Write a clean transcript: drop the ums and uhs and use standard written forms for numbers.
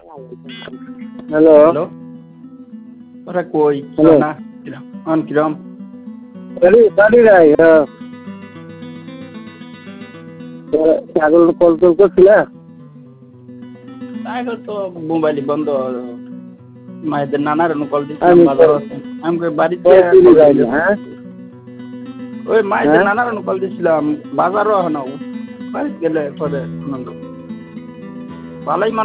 hello hello ওরা কই hello না কিরম গাড়ি নাই ছাগল কল টল করছিলে এখন তো মোবাইলই বন্ধ মায়েদের নানার কল দিচ্ছিলাম আমি বাজার আমাকে বাড়িতে কল যাই না হ্যাঁ ওই মায়েদের হ্যাঁ নানার কল দিচ্ছিলাম বাজারও এখন বাড়িতে গেলে পরে ভালোই